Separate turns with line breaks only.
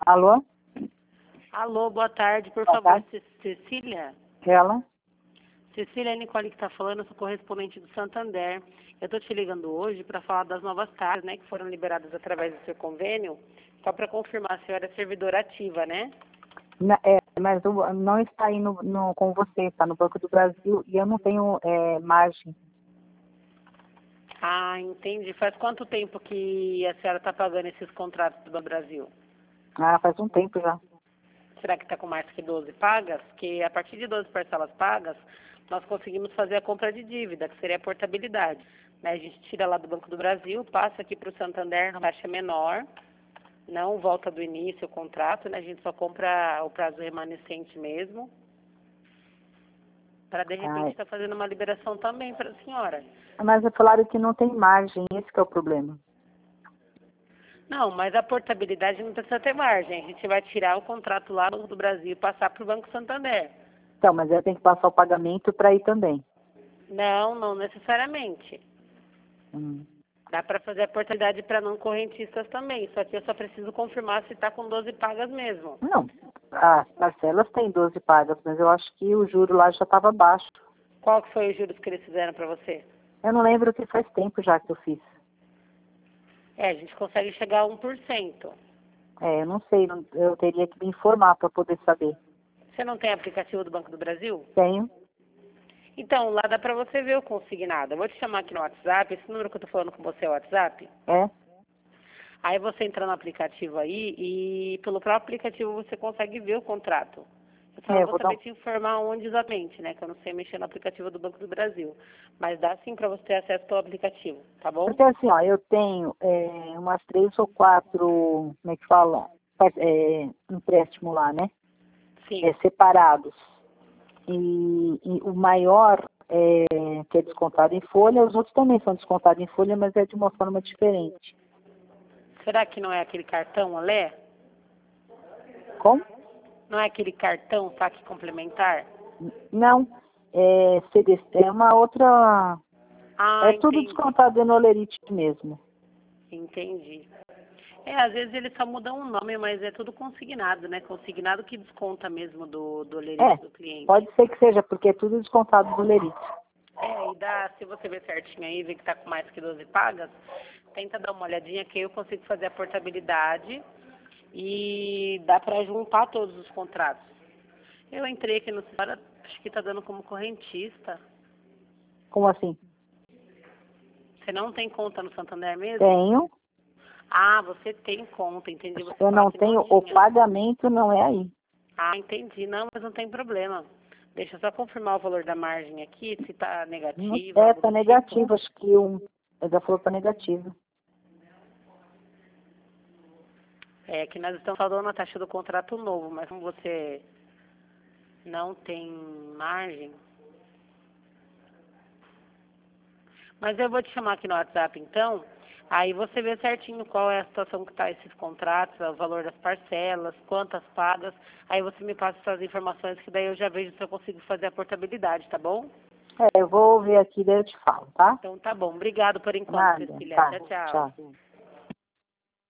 Alô?
Alô, boa tarde. Por
Boa
favor,
tarde.
Cecília?
Ela?
Cecília, é Nicole que está falando, eu sou correspondente do Santander. Eu estou te ligando hoje para falar das novas taxas, né, que foram liberadas através do seu convênio, só para confirmar, a senhora é servidora ativa, né?
Mas não está aí com você, está no Banco do Brasil e eu não tenho margem.
Ah, entendi. Faz quanto tempo que a senhora está pagando esses contratos do Banco do Brasil?
Ah, faz um tempo já.
Será que está com mais que 12 pagas? Porque a partir de 12 parcelas pagas, nós conseguimos fazer a compra de dívida, que seria a portabilidade. Né? A gente tira lá do Banco do Brasil, passa aqui para o Santander na taxa menor, não volta do início o contrato, né? A gente só compra o prazo remanescente mesmo, para de repente
Ai,
estar fazendo uma liberação também para a senhora.
mas falaram que não tem margem, esse que é o problema.
Não, mas a portabilidade não precisa ter margem. A gente vai tirar o contrato lá do Banco do Brasil e passar para o Banco Santander.
Então, mas eu tenho que passar o pagamento para ir também.
Não, não necessariamente.
Hum.
Dá para fazer a portabilidade para não correntistas também, só que eu só preciso confirmar se está com 12 pagas mesmo.
Não, as parcelas têm 12 pagas, mas eu acho que o juro lá já estava baixo.
Qual que foi os juros que eles fizeram para você?
Eu não lembro que faz tempo já que eu fiz.
A gente consegue chegar a 1%.
Eu não sei, eu teria que me informar para poder saber.
Você não tem aplicativo do Banco do Brasil?
Tenho?
Então, lá dá para você ver o consignado. Eu vou te chamar aqui no WhatsApp, esse número que eu estou falando com você é o WhatsApp.
É?
Aí você entra no aplicativo aí e pelo próprio aplicativo você consegue ver o contrato. Eu só não
Eu
vou
vou dar
saber te informar onde exatamente, né? Que eu não sei mexer no aplicativo do Banco do Brasil. Mas dá sim para você ter acesso ao aplicativo, tá bom?
Porque assim, ó, eu tenho umas 3 ou 4, como é que fala? Empréstimo lá, né?
Sim.
Separados. E o maior que é descontado em folha, os outros também são descontados em folha, mas é de uma forma diferente.
Será que não é aquele cartão Olé?
Como?
Não é aquele cartão saque complementar?
Não, CDC, é uma outra.
Ah,
Tudo
entendi.
descontado no Olerite mesmo.
Entendi. Às vezes eles só mudam o nome, mas é tudo consignado, né? Consignado que desconta mesmo do lerite do cliente.
Pode ser que seja, porque é tudo descontado do Olerite.
E dá, se você ver certinho aí, ver que tá com mais que 12 pagas, tenta dar uma olhadinha que eu consigo fazer a portabilidade e dá para juntar todos os contratos. Eu entrei aqui no Santander, acho que tá dando como correntista.
Como assim?
Você não tem conta no Santander mesmo?
Tenho.
Ah, você tem conta, entendi. Você
Eu
fala
não
que
tenho,
não
o
tinha.
pagamento não é aí.
Ah, entendi. Não, mas não tem problema. Deixa eu só confirmar o valor da margem aqui, se tá
Não,
negativo, algo
tá
do tipo.
negativo, acho que já falou tá negativo.
Que nós estamos falando a taxa do contrato novo, mas como você não tem margem. Mas eu vou te chamar aqui no WhatsApp então, aí você vê certinho qual é a situação que está esses contratos, o valor das parcelas, quantas pagas, aí você me passa essas informações que daí eu já vejo se eu consigo fazer a portabilidade, tá bom?
Eu vou ver aqui, daí eu te falo, tá?
Então tá bom. Obrigado por enquanto,
Nada,
Cecília.
tá,
Tchau, tchau.
tchau.